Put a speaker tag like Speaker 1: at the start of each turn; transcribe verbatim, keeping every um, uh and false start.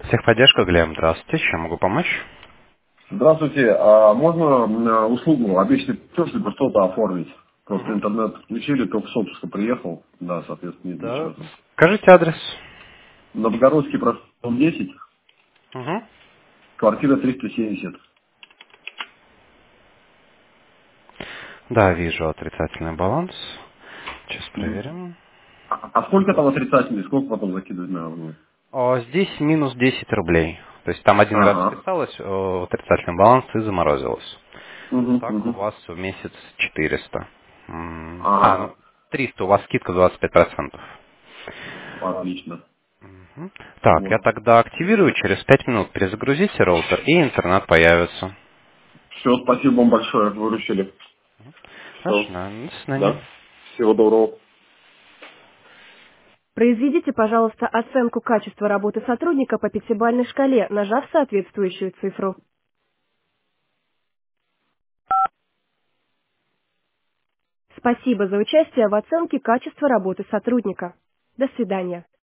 Speaker 1: Техподдержка, Глеб, здравствуйте. Чем могу помочь?
Speaker 2: Здравствуйте. А можно м, услугу обещанный платеж, либо что-то оформить? Просто
Speaker 1: Мгм.
Speaker 2: интернет включили, только с отпуска приехал. Да, соответственно, нет
Speaker 1: Да.
Speaker 2: ничего там.
Speaker 1: Скажите адрес.
Speaker 2: Новгородский проспект десять,
Speaker 1: Угу.
Speaker 2: квартира триста семьдесят.
Speaker 1: Да, вижу отрицательный баланс. Сейчас
Speaker 2: Мгм.
Speaker 1: проверим.
Speaker 2: А, а сколько там отрицательный? Сколько потом закидывать надо будет?
Speaker 1: О, здесь минус десять рублей. То есть там один раз
Speaker 2: Ага.
Speaker 1: списалось о, отрицательный баланс и заморозилось.
Speaker 2: Угу,
Speaker 1: Так у
Speaker 2: угу.
Speaker 1: вас в месяц четыреста. М, А,
Speaker 2: Ага.
Speaker 1: ну, триста, у вас скидка двадцать пять процентов.
Speaker 2: Отлично.
Speaker 1: Мгм. Так, я
Speaker 2: Вот.
Speaker 1: тогда активирую, через пять минут перезагрузите роутер и интернет появится.
Speaker 2: Все, спасибо вам большое, выручили.
Speaker 1: Хорошо,
Speaker 2: Все.
Speaker 1: до свидания.
Speaker 2: Да. Всего доброго.
Speaker 3: Произведите, пожалуйста, оценку качества работы сотрудника по пятибалльной шкале, нажав соответствующую цифру. Спасибо за участие в оценке качества работы сотрудника. До свидания.